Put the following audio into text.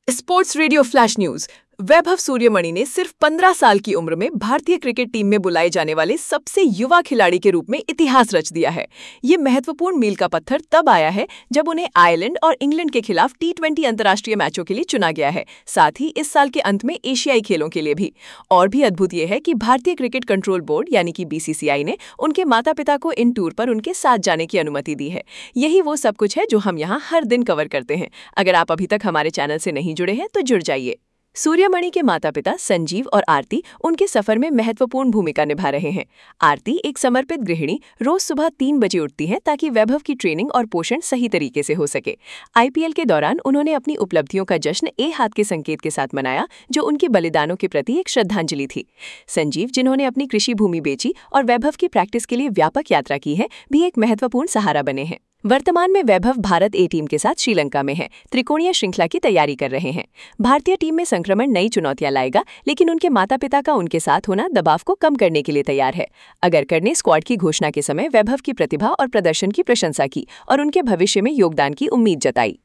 Sports radio flash news. Vaibhav Suryamani ने सिर्फ 15 साल की उम्र में भारतीय क्रिकेट टीम में बुलाए जाने वाले सबसे युवा खिलाड़ी के रूप में इतिहास रच दिया है। ये महत्वपूर्ण मील का पत्थर तब आया है जब उन्हें आयरलैंड और इंग्लैंड के खिलाफ T20 अंतर्राष्ट्रीय मैचों के लिए चुना गया है, साथ ही इस साल के अंत में एशियाई खेलों के लिए भी। और भी अद्भुत ये है कि भारतीय क्रिकेट कंट्रोल बोर्ड यानी कि BCCI ने उनके माता पिता को इन टूर पर उनके साथ जाने की अनुमति दी है। यही वो सब कुछ है जो हम यहाँ हर दिन कवर करते हैं। अगर आप अभी तक हमारे चैनल से नहीं जुड़े हैं तो जुड़ जाइए। सूर्यमणि के माता पिता संजीव और आरती उनके सफर में महत्वपूर्ण भूमिका निभा रहे हैं। आरती एक समर्पित गृहिणी रोज सुबह 3 बजे उठती हैं ताकि वैभव की ट्रेनिंग और पोषण सही तरीके से हो सके। IPL के दौरान उन्होंने अपनी उपलब्धियों का जश्न हाथ के संकेत के साथ मनाया, जो उनके बलिदानों के प्रति एक श्रद्धांजलि थी। संजीव, जिन्होंने अपनी कृषि भूमि बेची और वैभव की प्रैक्टिस के लिए व्यापक यात्रा की है, भी एक महत्वपूर्ण सहारा बने हैं। वर्तमान में वैभव भारत A टीम के साथ श्रीलंका में है, त्रिकोणीय श्रृंखला की तैयारी कर रहे हैं। भारतीय टीम में संक्रमण नई चुनौतियां लाएगा, लेकिन उनके माता पिता का उनके साथ होना दबाव को कम करने के लिए तैयार है। अगरकर ने स्क्वाड की घोषणा के समय वैभव की प्रतिभा और प्रदर्शन की प्रशंसा की और उनके भविष्य में योगदान की उम्मीद जताई।